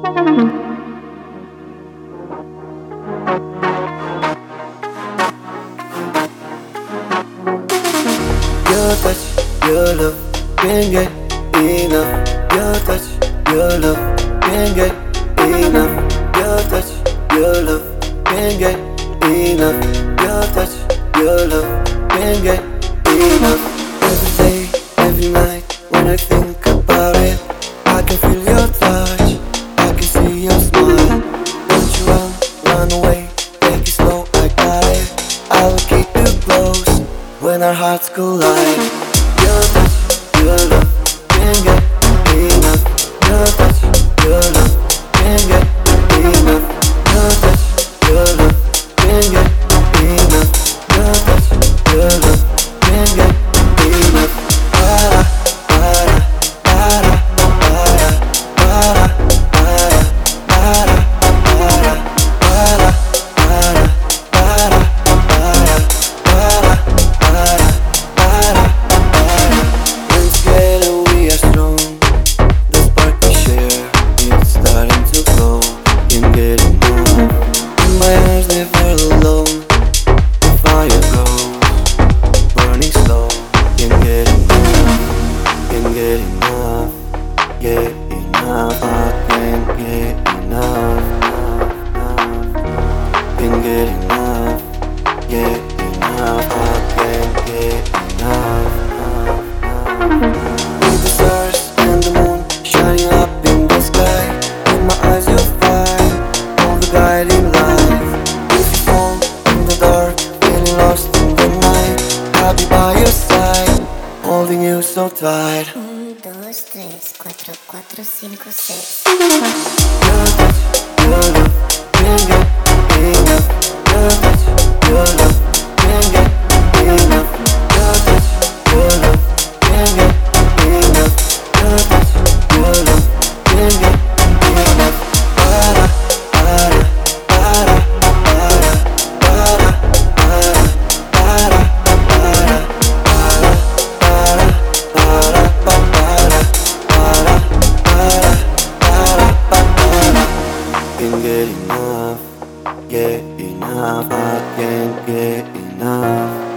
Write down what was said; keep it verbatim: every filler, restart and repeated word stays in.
Your touch, your love, can't get enough. Your touch, your love, can't get enough. Your touch, your love, can't get enough. Your touch, your love, can't get enough. Every day, every night, when I think about it, I can feel your touch, I can see your smile. Don't you run, run away, take it slow, I got it. I will keep you close when our hearts collide. Your touch, your love, can't get enough. Your touch, your love, can't get enough. Your touch, your love, can't get enough. Your touch, your love, can't get enough. Para, para, para, para, para, para, para, para, para, para, para, para, para, para, para. When together we are strong, the spark we share, it's starting to glow. Can't get enough. In my arms never alone, the fire goes, burning slow. Can't get enough, can't get enough, get enough. I can't get enough, can't get enough, get enough. I can't get enough. With the stars and the moon shining up in the sky, in my eyes you'll find all the guiding light. If you fall in the dark, feeling lost in the night, I'll be by your side, holding you so tight. Un, dos, tres, cuatro, cuatro, cinco, seis. Your touch, your love, can't get enough. Your touch, your love, can't get enough. Your touch, your love, can't get enough. Your touch, your love, can't get enough. Para, para, para, para, para, para, para, para, para, para, para, para, para, para, para. Can't get enough, get enough. I can't get enough.